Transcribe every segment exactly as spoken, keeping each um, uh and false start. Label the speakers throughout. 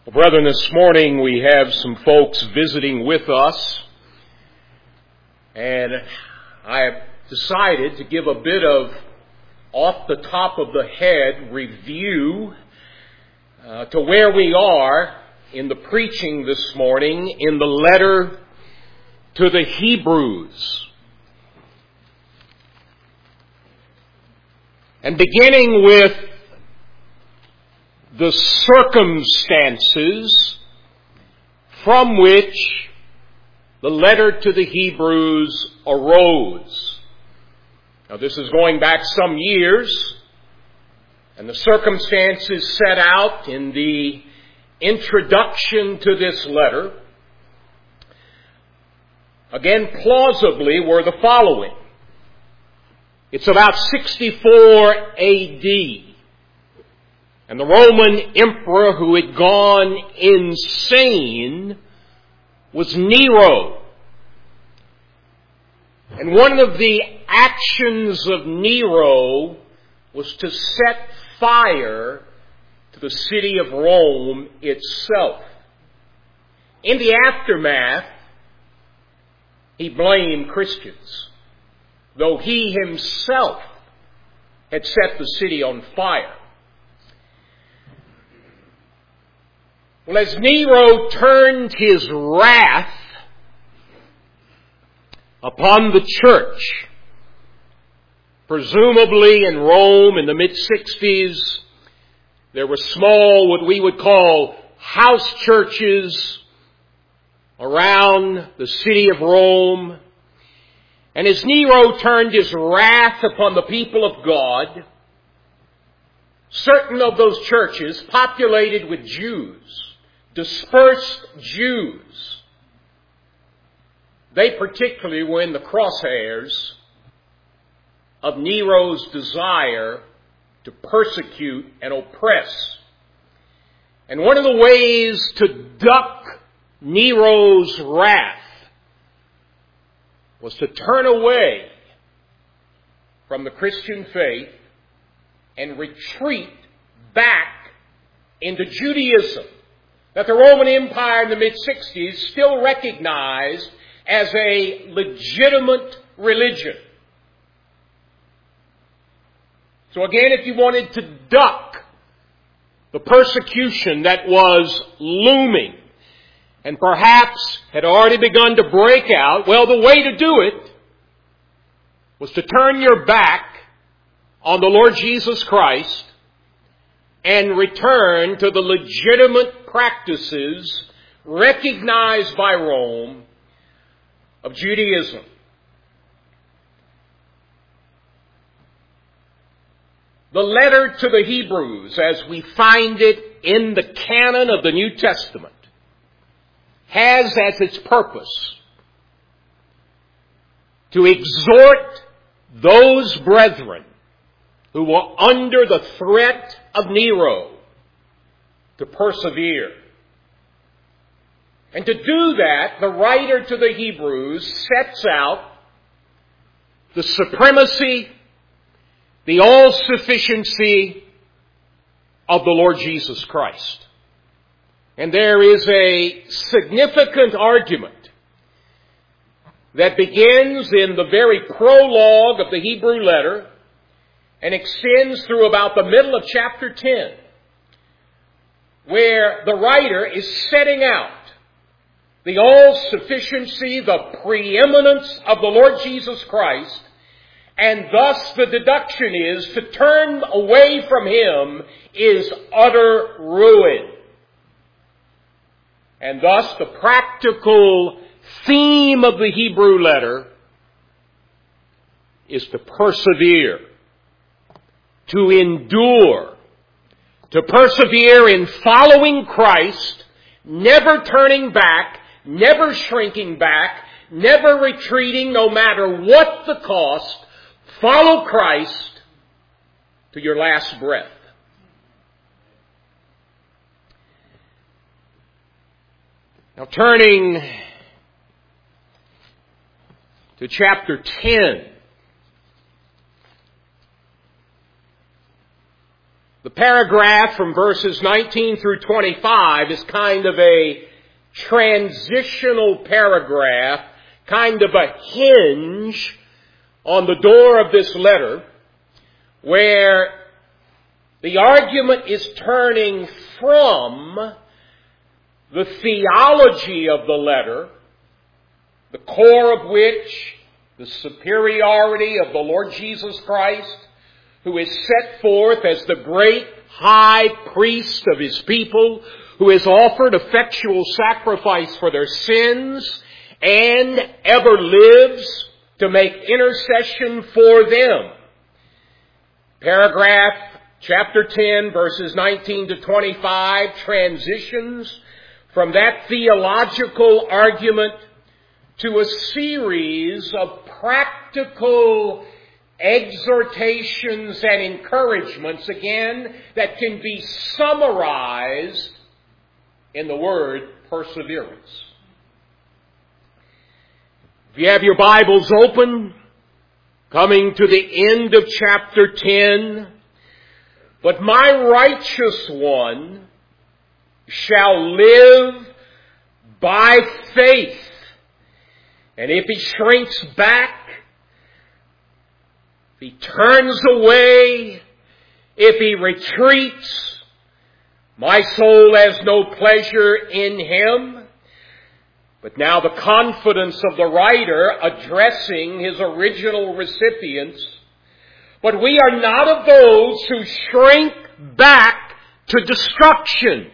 Speaker 1: Well, brethren, this morning we have some folks visiting with us, and I have decided to give a bit of off the top of the head review uh, to where we are in the preaching this morning in the letter to the Hebrews. And beginning with the circumstances from which the letter to the Hebrews arose. Now, this is going back some years, and the circumstances set out in the introduction to this letter, again, plausibly were the following. It's about sixty-four A D And the Roman emperor who had gone insane was Nero. And one of the actions of Nero was to set fire to the city of Rome itself. In the aftermath, he blamed Christians, though he himself had set the city on fire. Well, as Nero turned his wrath upon the church, presumably in Rome in the mid-sixties, there were small, what we would call house churches around the city of Rome. And as Nero turned his wrath upon the people of God, certain of those churches, populated with Jews, dispersed Jews, they particularly were in the crosshairs of Nero's desire to persecute and oppress. And one of the ways to duck Nero's wrath was to turn away from the Christian faith and retreat back into Judaism, that the Roman Empire in the mid-sixties still recognized as a legitimate religion. So again, if you wanted to duck the persecution that was looming and perhaps had already begun to break out, well, the way to do it was to turn your back on the Lord Jesus Christ and return to the legitimate practices recognized by Rome of Judaism. The letter to the Hebrews, as we find it in the canon of the New Testament, has as its purpose to exhort those brethren who were under the threat of Nero to persevere. And to do that, the writer to the Hebrews sets out the supremacy, the all-sufficiency of the Lord Jesus Christ. And there is a significant argument that begins in the very prologue of the Hebrew letter and extends through about the middle of chapter ten, where the writer is setting out the all-sufficiency, the preeminence of the Lord Jesus Christ, and thus the deduction is to turn away from Him is utter ruin. And thus the practical theme of the Hebrew letter is to persevere, to endure, to persevere in following Christ, never turning back, never shrinking back, never retreating no matter what the cost. Follow Christ to your last breath. Now turning to chapter ten, the paragraph from verses nineteen through twenty-five is kind of a transitional paragraph, kind of a hinge on the door of this letter, where the argument is turning from the theology of the letter, the core of which, the superiority of the Lord Jesus Christ, who is set forth as the great high priest of His people, who has offered effectual sacrifice for their sins and ever lives to make intercession for them. Paragraph chapter ten, verses nineteen to twenty-five, transitions from that theological argument to a series of practical exhortations and encouragements, again, that can be summarized in the word perseverance. If you have your Bibles open, coming to the end of chapter ten, but my righteous one shall live by faith. And if he shrinks back, if he turns away, if he retreats, my soul has no pleasure in him. But now the confidence of the writer addressing his original recipients. But we are not of those who shrink back to destruction,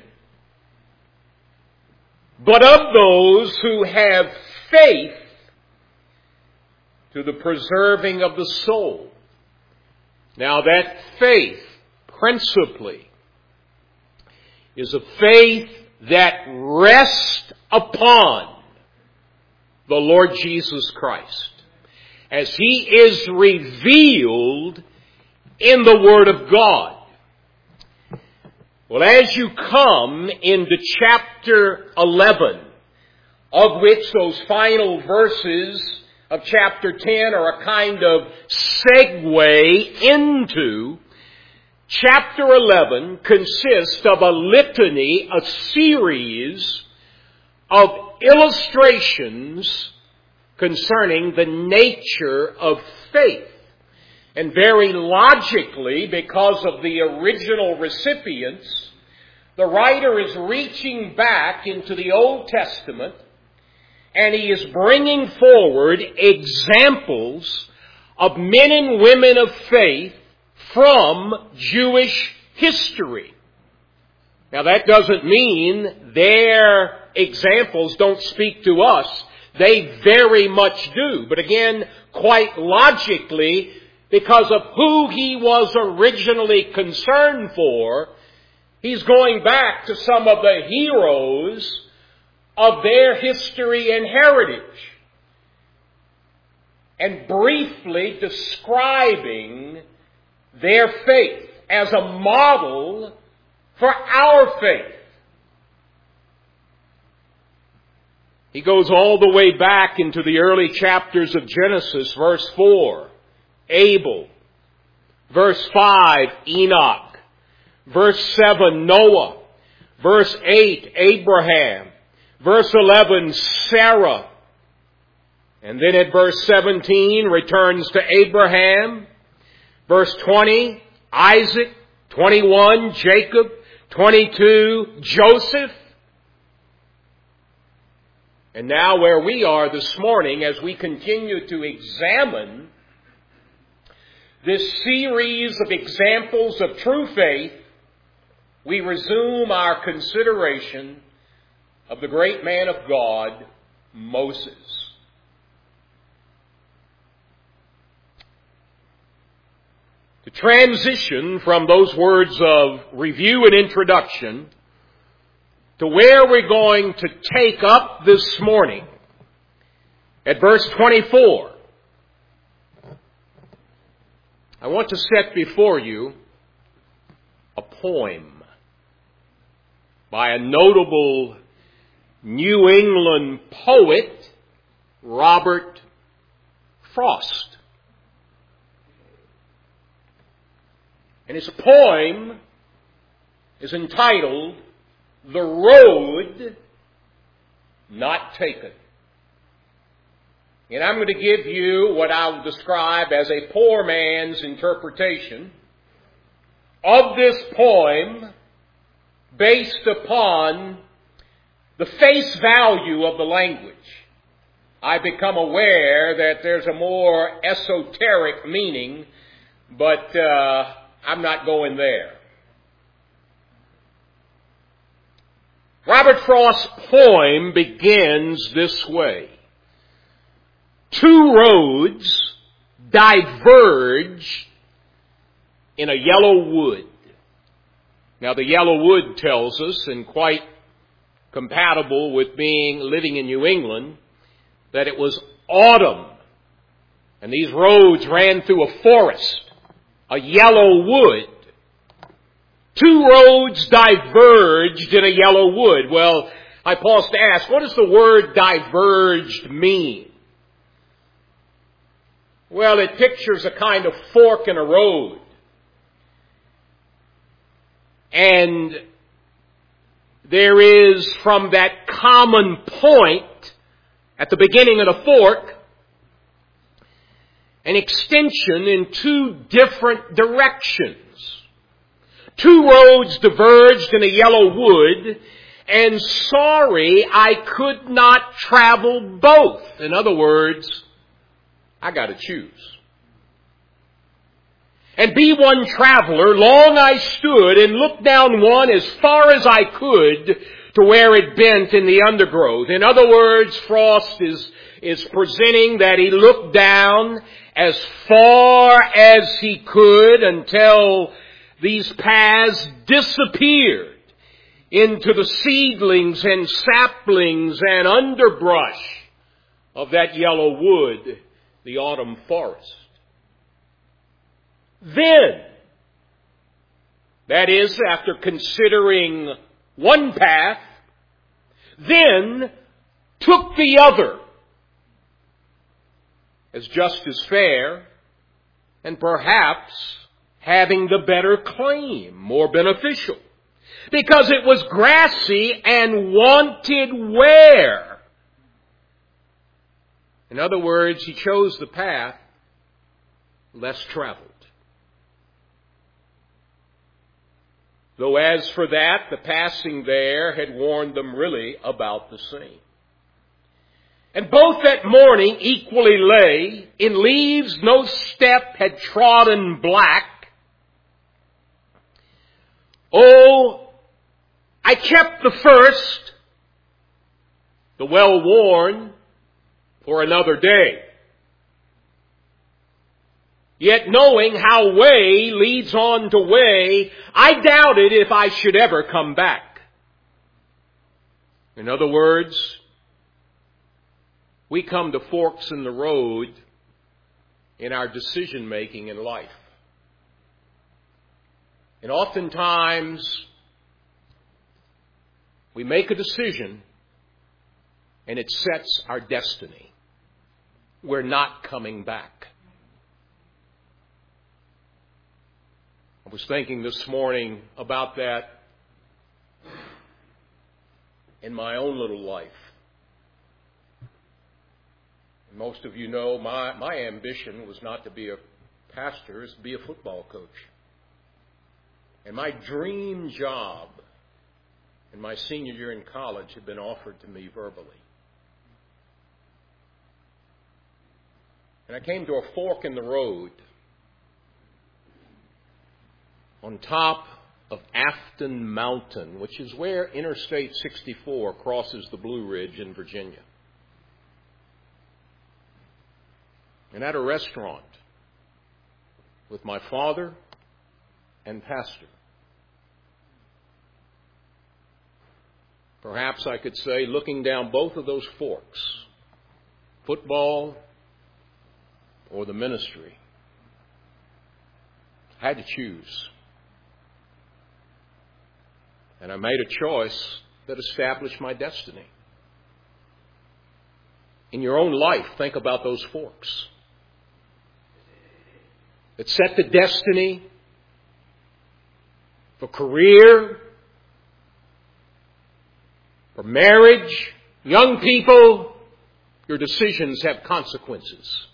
Speaker 1: but of those who have faith to the preserving of the soul. Now that faith, principally, is a faith that rests upon the Lord Jesus Christ, as He is revealed in the Word of God. Well, as you come into chapter eleven, of which those final verses of chapter ten are a kind of segue into, chapter eleven consists of a litany, a series of illustrations concerning the nature of faith. And very logically, because of the original recipients, the writer is reaching back into the Old Testament, and he is bringing forward examples of men and women of faith from Jewish history. Now that doesn't mean their examples don't speak to us. They very much do. But again, quite logically, because of who he was originally concerned for, he's going back to some of the heroes of their history and heritage, and briefly describing their faith as a model for our faith. He goes all the way back into the early chapters of Genesis, verse four, Abel. Verse five, Enoch. Verse seven, Noah. Verse eight, Abraham. Verse eleven, Sarah. And then at verse seventeen, returns to Abraham. Verse twenty, Isaac. twenty-one, Jacob. twenty-two, Joseph. And now where we are this morning, as we continue to examine this series of examples of true faith, we resume our consideration of the great man of God, Moses. To transition from those words of review and introduction to where we're going to take up this morning, at verse twenty-four, I want to set before you a poem by a notable New England poet, Robert Frost. And it's a poem is entitled, The Road Not Taken. And I'm going to give you what I'll describe as a poor man's interpretation of this poem based upon the face value of the language. I become aware that there's a more esoteric meaning, but uh, I'm not going there. Robert Frost's poem begins this way. Two roads diverge in a yellow wood. Now the yellow wood tells us, and quite compatible with being living in New England, that it was autumn. And these roads ran through a forest, a yellow wood. Two roads diverged in a yellow wood. Well, I pause to ask, what does the word diverged mean? Well, it pictures a kind of fork in a road. And there is, from that common point at the beginning of the fork, an extension in two different directions. Two roads diverged in a yellow wood, and sorry, I could not travel both. In other words, I got to choose. And be one traveler, long I stood and looked down one as far as I could to where it bent in the undergrowth. In other words, Frost is, is presenting that he looked down as far as he could until these paths disappeared into the seedlings and saplings and underbrush of that yellow wood, the autumn forest. Then, that is, after considering one path, then took the other as just as fair, and perhaps having the better claim, more beneficial, because it was grassy and wanted wear. In other words, he chose the path less traveled. Though as for that, the passing there had warned them really about the same. And both that morning equally lay, in leaves no step had trodden black. Oh, I kept the first, the well-worn, for another day. Yet knowing how way leads on to way, I doubted if I should ever come back. In other words, we come to forks in the road in our decision-making in life. And oftentimes, we make a decision and it sets our destiny. We're not coming back. I was thinking this morning about that in my own little life. And most of you know my, my ambition was not to be a pastor, it's to be a football coach. And my dream job in my senior year in college had been offered to me verbally. And I came to a fork in the road on top of Afton Mountain, which is where Interstate sixty-four crosses the Blue Ridge in Virginia. And at a restaurant with my father and pastor. Perhaps I could say, looking down both of those forks, football or the ministry, I had to choose. And I made a choice that established my destiny. In your own life, think about those forks that set the destiny for career, For marriage, young people, your decisions have consequences.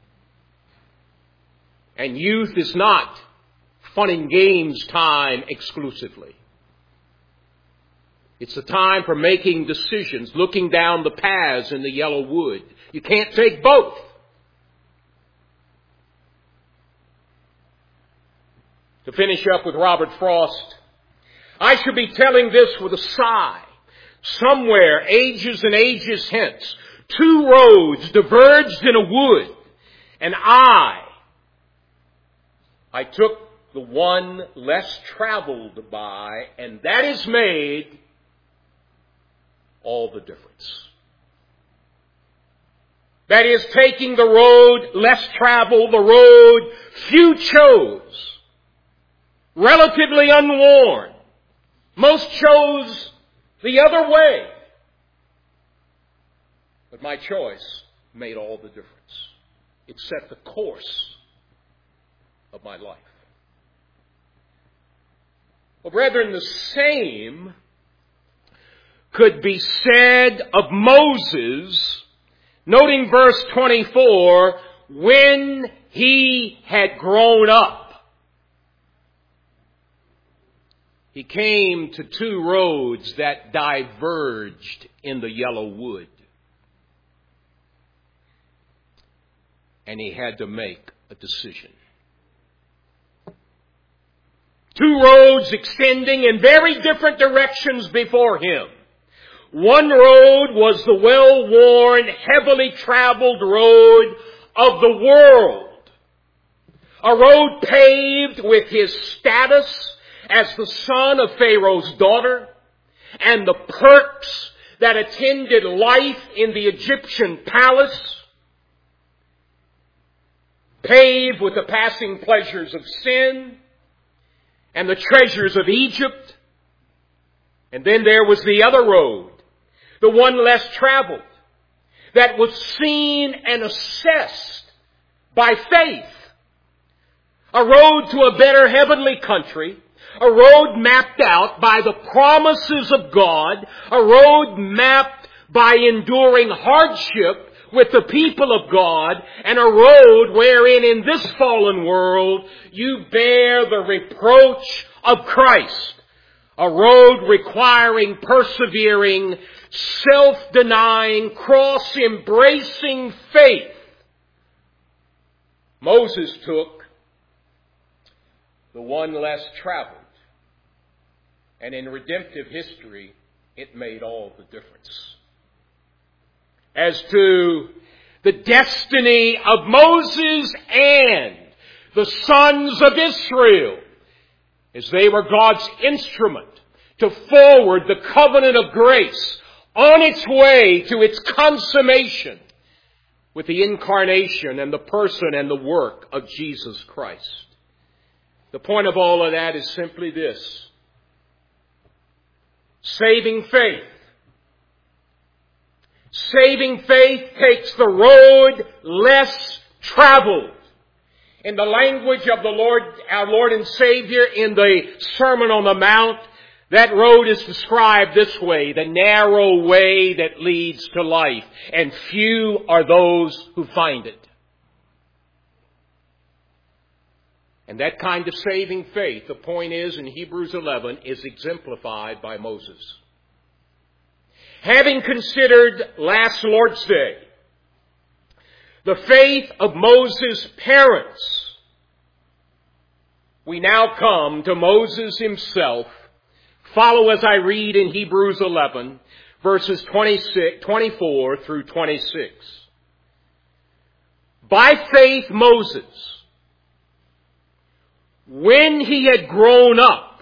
Speaker 1: And youth is not fun and games time exclusively. It's a time for making decisions, looking down the paths in the yellow wood. You can't take both. To finish up with Robert Frost, I should be telling this with a sigh. Somewhere, ages and ages hence, two roads diverged in a wood, and I, I took the one less traveled by, and that has made all the difference. That is, taking the road less traveled, the road few chose, relatively unworn. Most chose the other way. But my choice made all the difference. It set the course of my life. Well, brethren, the same could be said of Moses, noting verse twenty-four, when he had grown up. He came to two roads that diverged in the yellow wood. And he had to make a decision. Two roads extending in very different directions before him. One road was the well-worn, heavily traveled road of the world. A road paved with his status as the son of Pharaoh's daughter and the perks that attended life in the Egyptian palace, paved with the passing pleasures of sin and the treasures of Egypt. And then there was the other road, the one less traveled, that was seen and assessed by faith. A road to a better heavenly country, a road mapped out by the promises of God, a road mapped by enduring hardship with the people of God, and a road wherein in this fallen world you bear the reproach of Christ. A road requiring persevering, self-denying, cross-embracing faith. Moses took the one less traveled. And in redemptive history, it made all the difference. As to the destiny of Moses and the sons of Israel, as they were God's instrument to forward the covenant of grace on its way to its consummation with the incarnation and the person and the work of Jesus Christ. The point of all of that is simply this. Saving faith. Saving faith takes the road less traveled. In the language of the Lord, our Lord and Savior in the Sermon on the Mount, that road is described this way: the narrow way that leads to life, and few are those who find it. And that kind of saving faith, the point is, in Hebrews eleven, is exemplified by Moses. Having considered last Lord's Day the faith of Moses' parents, we now come to Moses himself. Follow as I read in Hebrews eleven, verses twenty-six, twenty-four through twenty-six. By faith Moses, when he had grown up,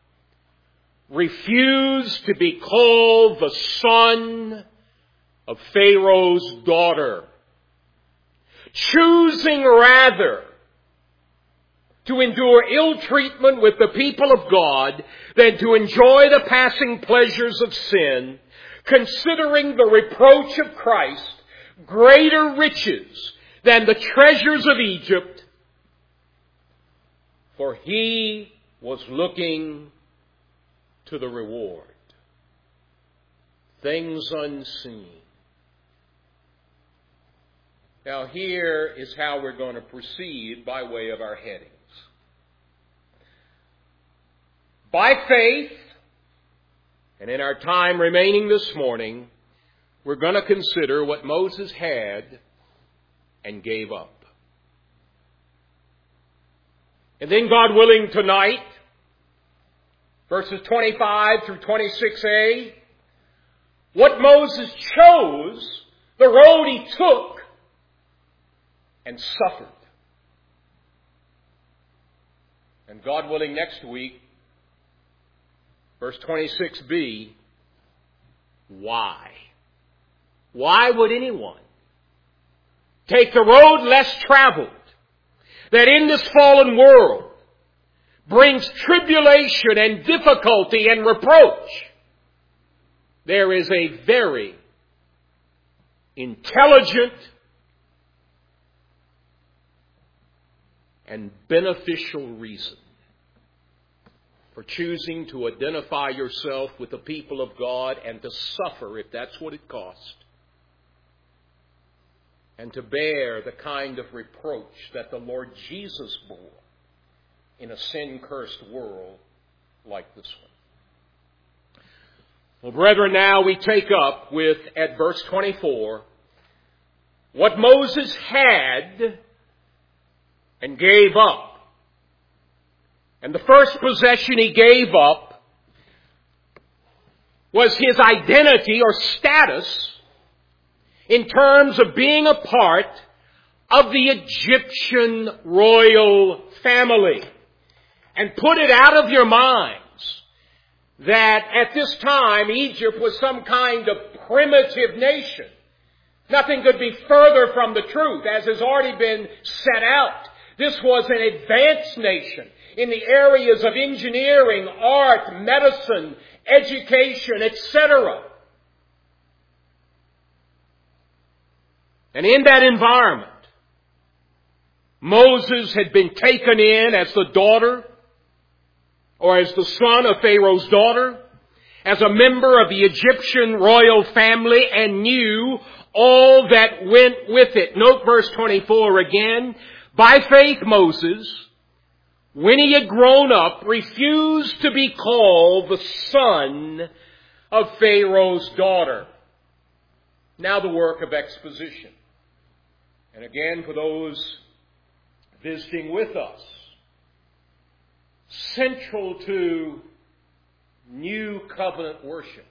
Speaker 1: refused to be called the son of Pharaoh's daughter, choosing rather to endure ill treatment with the people of God than to enjoy the passing pleasures of sin, considering the reproach of Christ greater riches than the treasures of Egypt, for he was looking to the reward. things unseen. Now here is how we're going to proceed by way of our headings. By faith, and in our time remaining this morning, we're going to consider what Moses had and gave up. And then, God willing, tonight, verses twenty-five through twenty-six a, what Moses chose, the road he took, and suffered. And God willing, next week, verse twenty-six b, why? Why would anyone take the road less traveled that in this fallen world brings tribulation and difficulty and reproach? There is a very intelligent and beneficial reason for choosing to identify yourself with the people of God and to suffer if that's what it costs, and to bear the kind of reproach that the Lord Jesus bore in a sin-cursed world like this one. Well, brethren, now we take up with, at verse twenty-four, what Moses had and gave up. And the first possession he gave up was his identity or status in terms of being a part of the Egyptian royal family. And put it out of your minds that at this time Egypt was some kind of primitive nation. Nothing could be further from the truth, as has already been set out. This was an advanced nation in the areas of engineering, art, medicine, education, et cetera. And in that environment, Moses had been taken in as the daughter or as the son of Pharaoh's daughter, as a member of the Egyptian royal family, and knew all that went with it. Note verse twenty-four again. By faith, Moses, when he had grown up, refused to be called the son of Pharaoh's daughter. Now the work of exposition. And again, for those visiting with us, central to New Covenant worship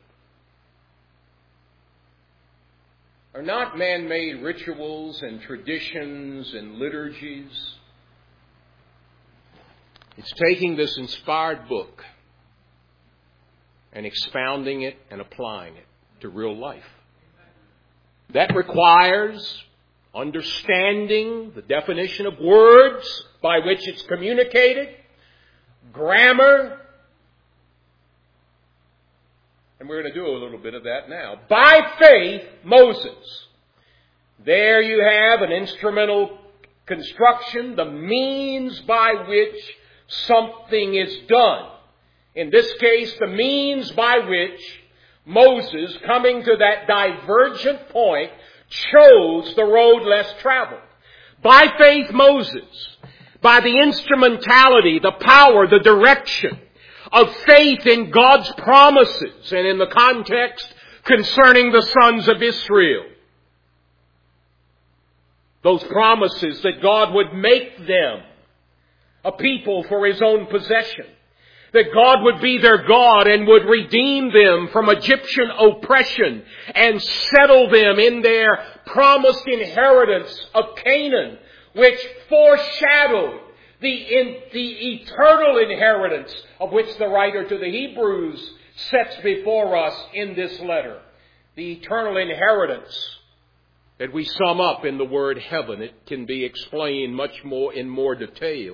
Speaker 1: are not man-made rituals and traditions and liturgies. It's taking this inspired book and expounding it and applying it to real life. That requires understanding the definition of words by which it's communicated, grammar, and we're going to do a little bit of that now. By faith, Moses. There you have an instrumental construction, the means by which something is done. In this case, the means by which Moses, coming to that divergent point, chose the road less traveled. By faith, Moses, by the instrumentality, the power, the direction of faith in God's promises, and in the context concerning the sons of Israel, those promises that God would make them a people for His own possession, that God would be their God and would redeem them from Egyptian oppression and settle them in their promised inheritance of Canaan, which foreshadowed the, in, the eternal inheritance of which the writer to the Hebrews sets before us in this letter. The eternal inheritance that we sum up in the word heaven. It can be explained much more in more detail.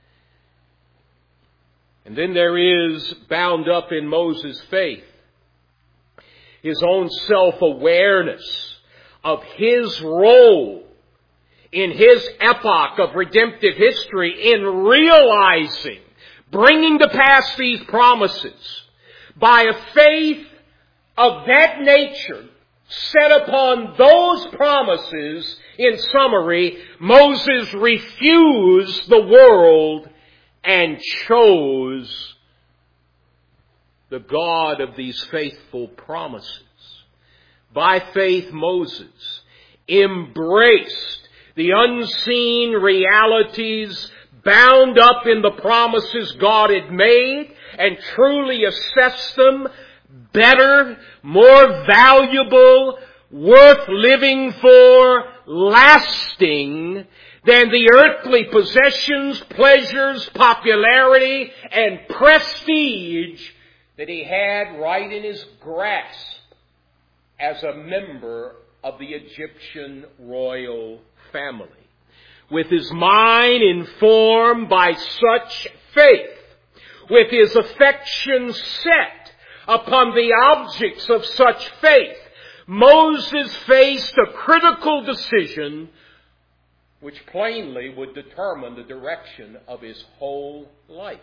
Speaker 1: And then there is, bound up in Moses' faith, his own self-awareness of his role in his epoch of redemptive history in realizing, bringing to pass these promises by a faith of that nature set upon those promises, in summary, Moses refused the world and chose the God of these faithful promises. By faith, Moses embraced the unseen realities bound up in the promises God had made and truly assessed them better, more valuable, worth living for, lasting than the earthly possessions, pleasures, popularity, and prestige that he had right in his grasp as a member of the Egyptian royal family. With his mind informed by such faith, with his affection set upon the objects of such faith, Moses faced a critical decision which plainly would determine the direction of his whole life.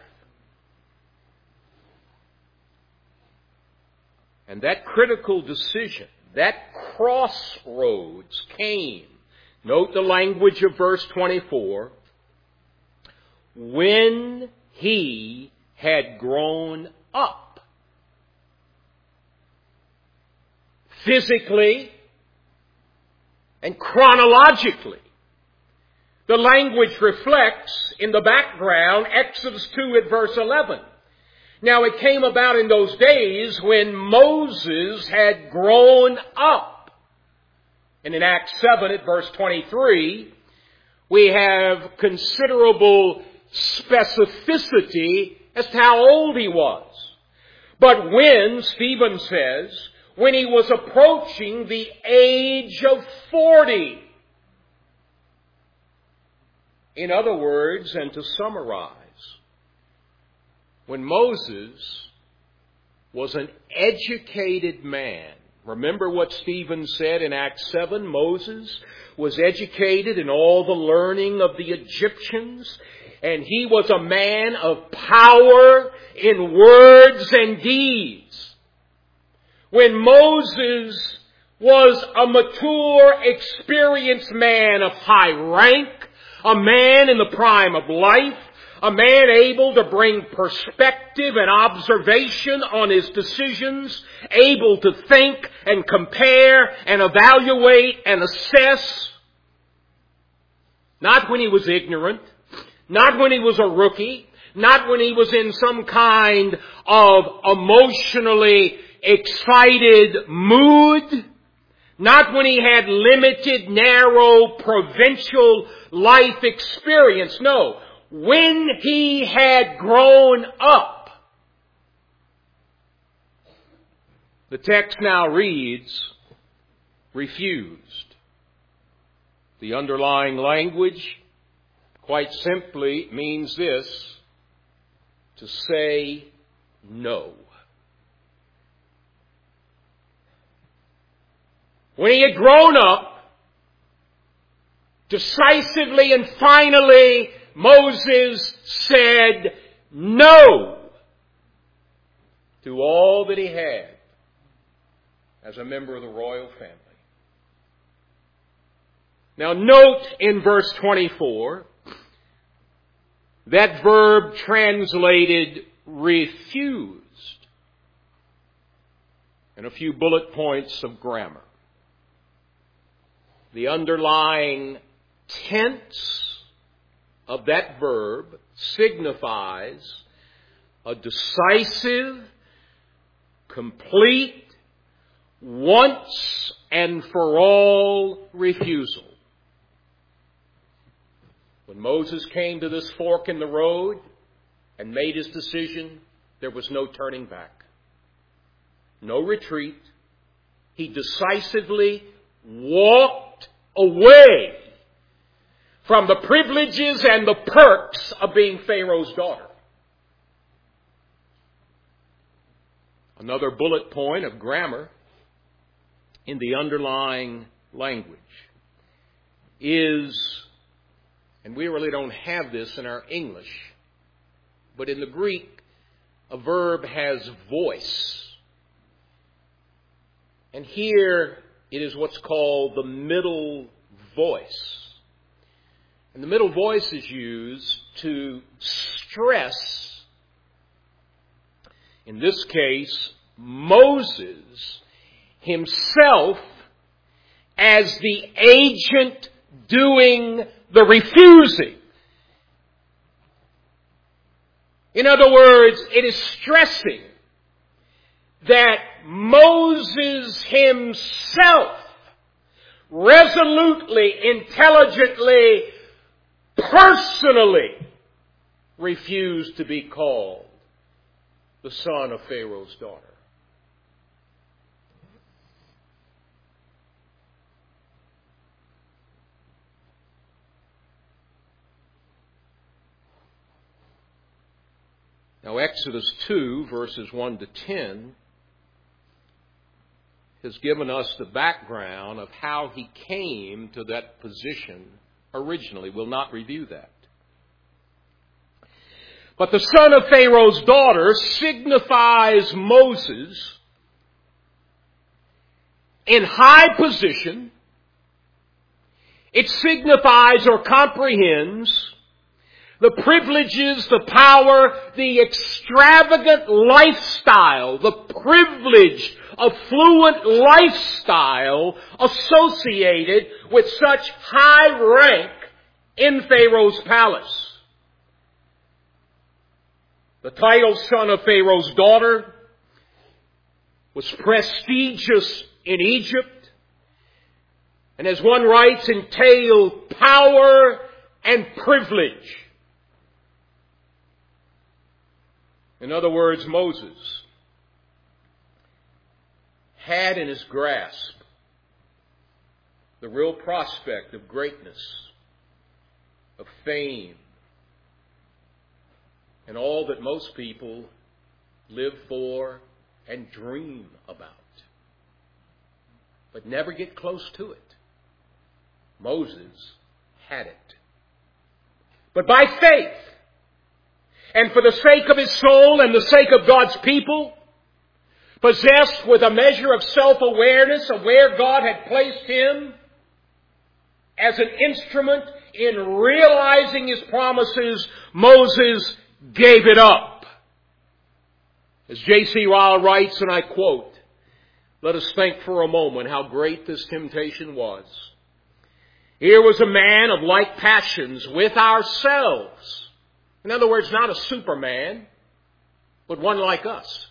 Speaker 1: And that critical decision, that crossroads came, note the language of verse twenty-four, when he had grown up. Physically and chronologically. The language reflects in the background Exodus two at verse eleven. Now it came about in those days when Moses had grown up. And in Acts seven at verse twenty-three, we have considerable specificity as to how old he was. But when, Stephen says, when he was approaching the age of forty. In other words, and to summarize, when Moses was an educated man, remember what Stephen said in Acts seven? Moses was educated in all the learning of the Egyptians, and he was a man of power in words and deeds. When Moses was a mature, experienced man of high rank, a man in the prime of life, a man able to bring perspective and observation on his decisions, able to think and compare and evaluate and assess. Not when he was ignorant, not when he was a rookie, not when he was in some kind of emotionally excited mood, not when he had limited, narrow, provincial life experience. No. When he had grown up. The text now reads, refused. The underlying language, quite simply, means this, to say no. When he had grown up, decisively and finally, Moses said no to all that he had as a member of the royal family. Now note in verse twenty-four, that verb translated refused, and a few bullet points of grammar. The underlying tense of that verb signifies a decisive, complete, once and for all refusal. When Moses came to this fork in the road and made his decision, there was no turning back. No retreat. He decisively walked away from the privileges and the perks of being Pharaoh's daughter. Another bullet point of grammar in the underlying language is, and we really don't have this in our English, but in the Greek, a verb has voice. And here it is what's called the middle voice. And the middle voice is used to stress, in this case, Moses himself as the agent doing the refusing. In other words, it is stressing that Moses himself resolutely, intelligently, personally refused to be called the son of Pharaoh's daughter. Now, Exodus two, verses one to ten, has given us the background of how he came to that position originally. We'll not review that. But the son of Pharaoh's daughter signifies Moses in high position. It signifies or comprehends the privileges, the power, the extravagant lifestyle, the privilege, affluent lifestyle associated with such high rank in Pharaoh's palace. The title son of Pharaoh's daughter was prestigious in Egypt, and as one writes, entailed power and privilege. In other words, Moses had in his grasp the real prospect of greatness, of fame, and all that most people live for and dream about, but never get close to it. Moses had it. But by faith, and for the sake of his soul and the sake of God's people, possessed with a measure of self-awareness of where God had placed him as an instrument in realizing his promises, Moses gave it up. As J C Ryle writes, and I quote, "Let us think for a moment how great this temptation was. Here was a man of like passions with ourselves." In other words, not a superman, but one like us.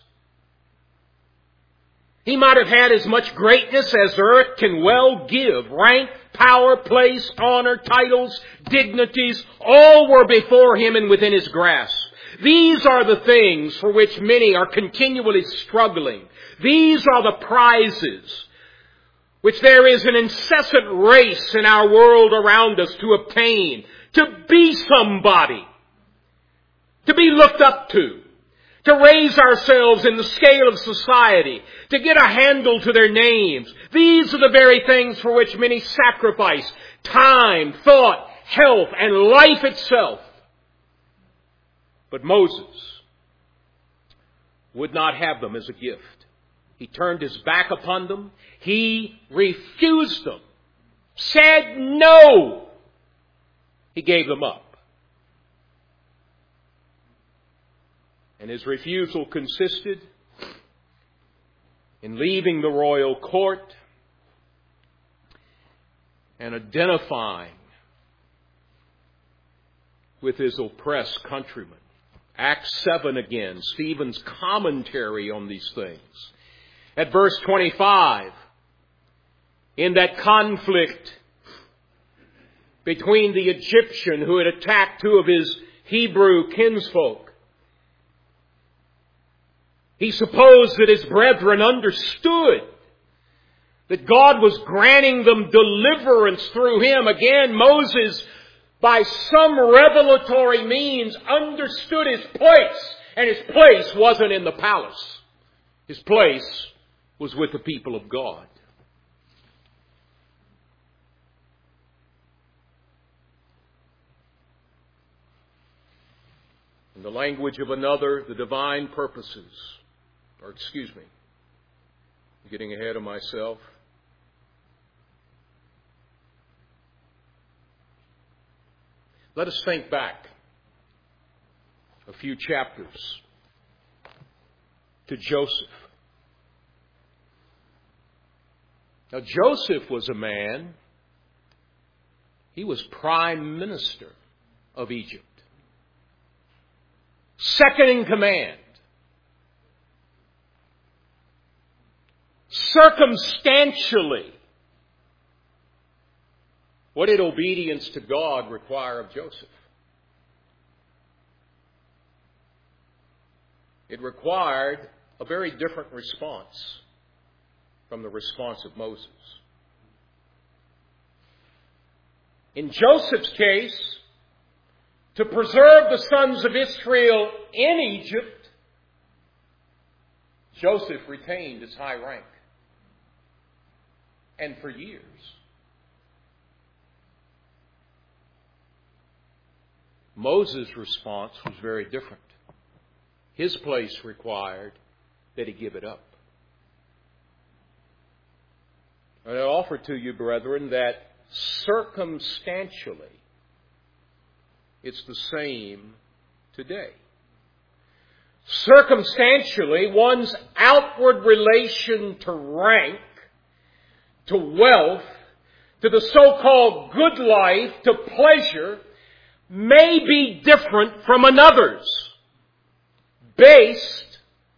Speaker 1: He might have had as much greatness as earth can well give. Rank, power, place, honor, titles, dignities, all were before him and within his grasp. These are the things for which many are continually struggling. These are the prizes which there is an incessant race in our world around us to obtain, to be somebody, to be looked up to, to raise ourselves in the scale of society, to get a handle to their names. These are the very things for which many sacrifice time, thought, health, and life itself. But Moses would not have them as a gift. He turned his back upon them. He refused them. Said no. He gave them up. And his refusal consisted in leaving the royal court and identifying with his oppressed countrymen. Acts seven again, Stephen's commentary on these things. At verse twenty-five, in that conflict between the Egyptian who had attacked two of his Hebrew kinsfolk, he supposed that his brethren understood that God was granting them deliverance through him. Again, Moses, by some revelatory means, understood his place. And his place wasn't in the palace. His place was with the people of God. In the language of another, the divine purposes, or excuse me, Getting ahead of myself. Let us think back a few chapters to Joseph. Now, Joseph was a man, he was prime minister of Egypt, second in command. Circumstantially, what did obedience to God require of Joseph? It required a very different response from the response of Moses. In Joseph's case, to preserve the sons of Israel in Egypt, Joseph retained his high rank. And for years. Moses' response was very different. His place required that he give it up. And I offer to you, brethren, that circumstantially it's the same today. Circumstantially, one's outward relation to rank, to wealth, to the so-called good life, to pleasure, may be different from another's, based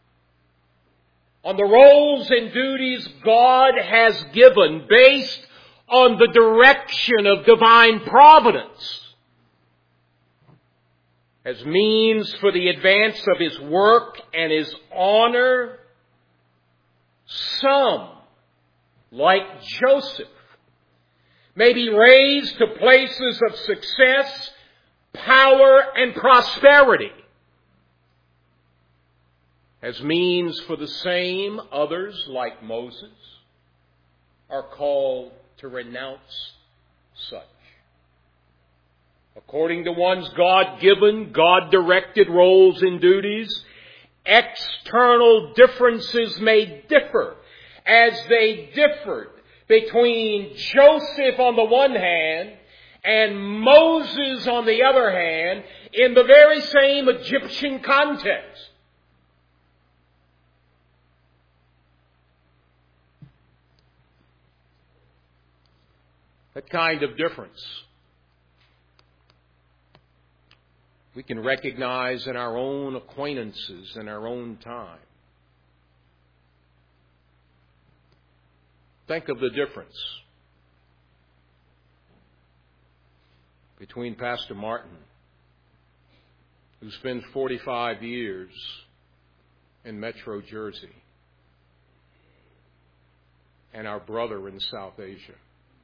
Speaker 1: on the roles and duties God has given, based on the direction of divine providence, as means for the advance of His work and His honor. Some, like Joseph, may be raised to places of success, power, and prosperity. As means for the same, others, like Moses, are called to renounce such. According to one's God-given, God-directed roles and duties, external differences may differ, as they differed between Joseph on the one hand and Moses on the other hand in the very same Egyptian context. That kind of difference we can recognize in our own acquaintances in our own time. Think of the difference between Pastor Martin, who spends forty-five years in Metro Jersey, and our brother in South Asia.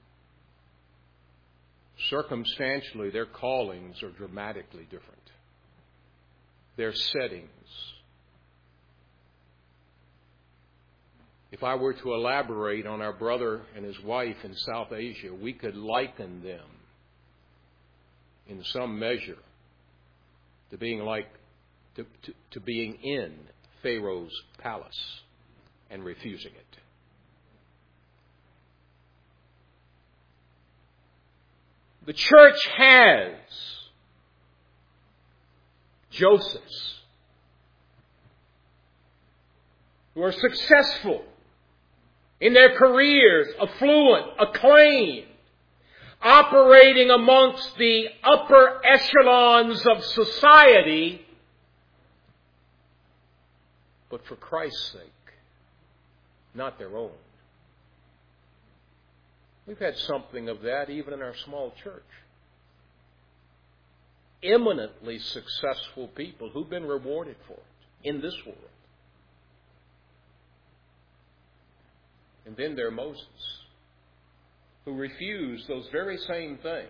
Speaker 1: Circumstantially, their callings are dramatically different. Their settings. If I were to elaborate on our brother and his wife in South Asia, we could liken them in some measure to being like to, to, to being in Pharaoh's palace and refusing it. The church has Josephs who are successful in their careers, affluent, acclaimed, operating amongst the upper echelons of society, but for Christ's sake, not their own. We've had something of that even in our small church. Eminently successful people who've been rewarded for it in this world. And then there Moses, who refused those very same things.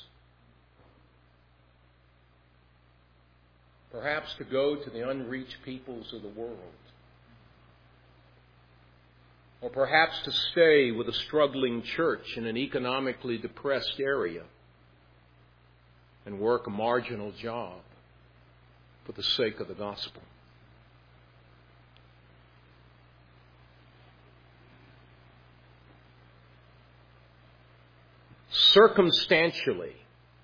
Speaker 1: Perhaps to go to the unreached peoples of the world. Or perhaps to stay with a struggling church in an economically depressed area and work a marginal job for the sake of the gospel. circumstantially,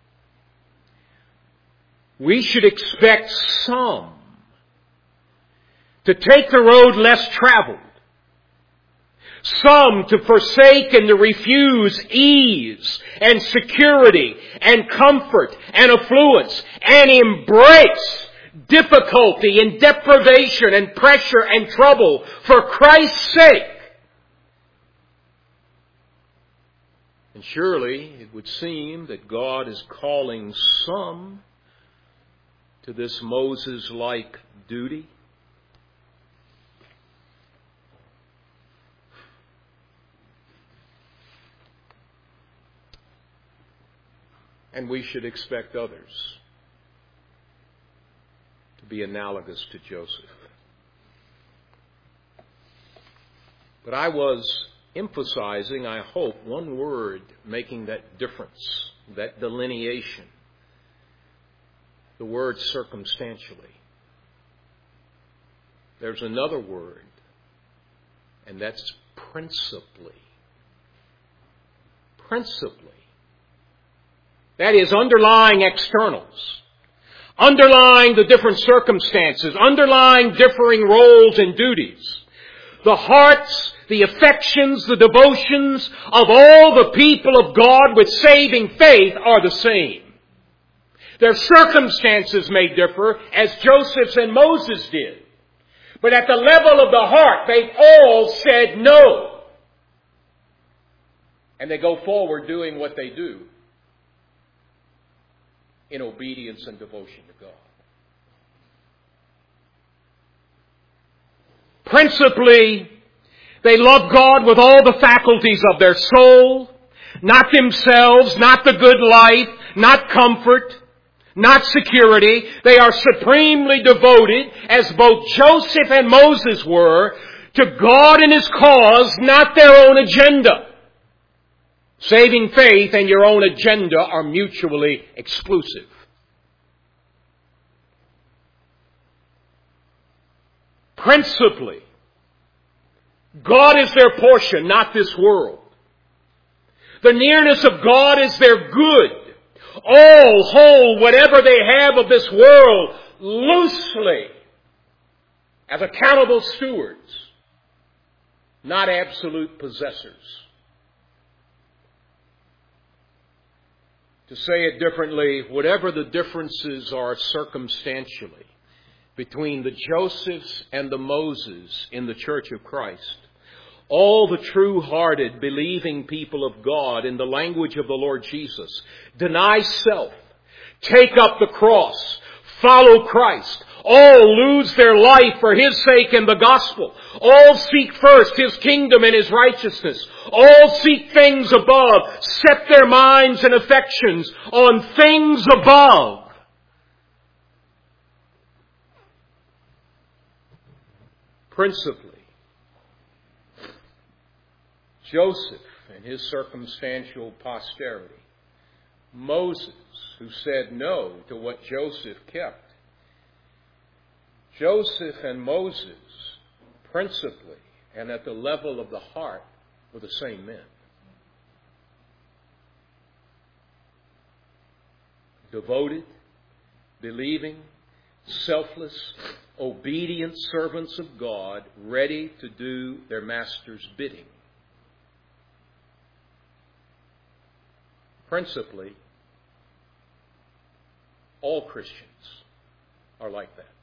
Speaker 1: we should expect some to take the road less traveled, some to forsake and to refuse ease and security and comfort and affluence and embrace difficulty and deprivation and pressure and trouble for Christ's sake. And surely it would seem that God is calling some to this Moses-like duty. And we should expect others to be analogous to Joseph. But I was emphasizing, I hope, one word making that difference, that delineation. The word circumstantially. There's another word, and that's principally. Principally. That is, underlying externals, underlying the different circumstances, underlying differing roles and duties. The hearts, the affections, the devotions of all the people of God with saving faith are the same. Their circumstances may differ, as Joseph's and Moses did. But at the level of the heart, they've all said no. And they go forward doing what they do in obedience and devotion to God. Principally, they love God with all the faculties of their soul, not themselves, not the good life, not comfort, not security. They are supremely devoted, as both Joseph and Moses were, to God and His cause, not their own agenda. Saving faith and your own agenda are mutually exclusive. Principally, God is their portion, not this world. The nearness of God is their good. All, whole, whatever they have of this world, loosely, as accountable stewards, not absolute possessors. To say it differently, whatever the differences are circumstantially between the Josephs and the Moses in the Church of Christ, all the true-hearted, believing people of God, in the language of the Lord Jesus, deny self, take up the cross, follow Christ. All lose their life for His sake and the gospel. All seek first His kingdom and His righteousness. All seek things above, set their minds and affections on things above. Principally, Joseph and his circumstantial posterity. Moses, who said no to what Joseph kept. Joseph and Moses, principally and at the level of the heart, were the same men. Devoted, believing, selfless, obedient servants of God, ready to do their master's bidding. Principally, all Christians are like that.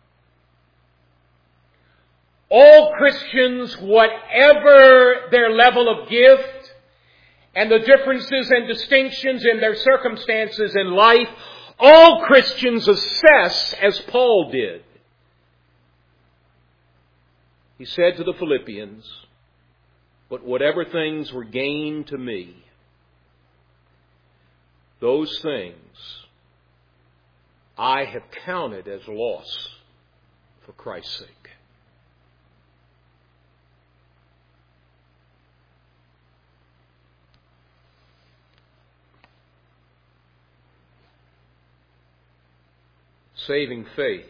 Speaker 1: All Christians, whatever their level of gift and the differences and distinctions in their circumstances in life, all Christians assess as Paul did. He said to the Philippians, "But whatever things were gained to me, those things I have counted as loss for Christ's sake." Saving faith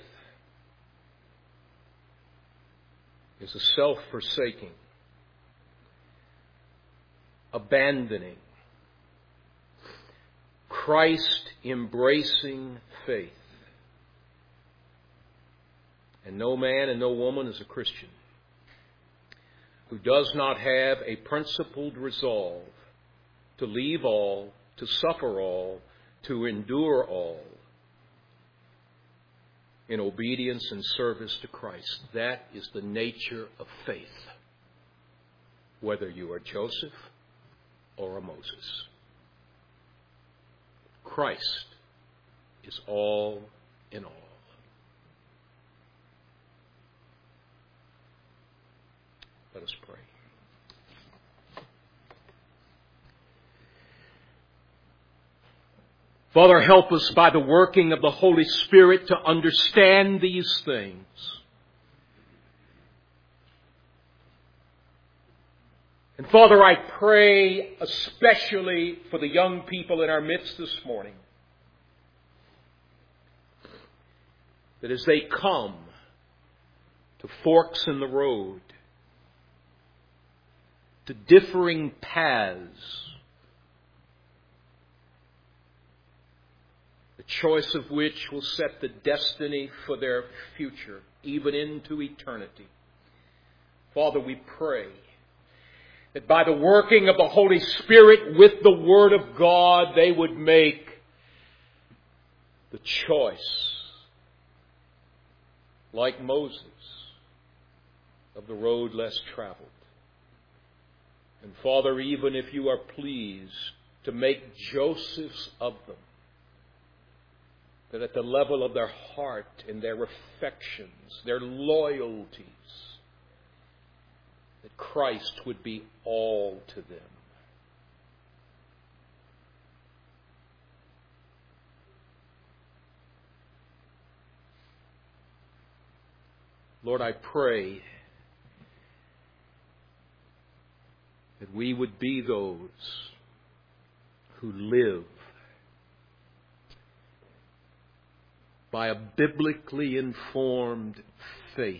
Speaker 1: is a self-forsaking, abandoning, Christ-embracing faith. And no man and no woman is a Christian who does not have a principled resolve to leave all, to suffer all, to endure all in obedience and service to Christ. That is the nature of faith, whether you are Joseph or a Moses. Christ is all in all. Let us pray. Father, help us by the working of the Holy Spirit to understand these things. And Father, I pray especially for the young people in our midst this morning, that as they come to forks in the road, to differing paths, the choice of which will set the destiny for their future, even into eternity. Father, we pray that by the working of the Holy Spirit with the Word of God, they would make the choice, like Moses, of the road less traveled. And Father, even if you are pleased to make Josephs of them, that at the level of their heart and their affections, their loyalties, that Christ would be all to them. Lord, I pray that we would be those who live by a biblically informed faith.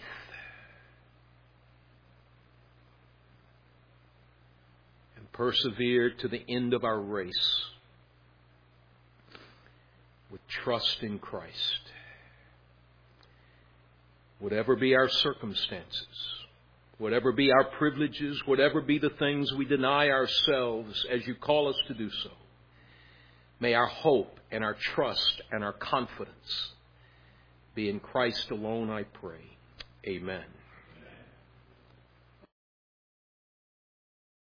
Speaker 1: And persevere to the end of our race with trust in Christ. Whatever be our circumstances, whatever be our privileges, whatever be the things we deny ourselves as you call us to do so, may our hope and our trust and our confidence be in Christ alone, I pray. Amen.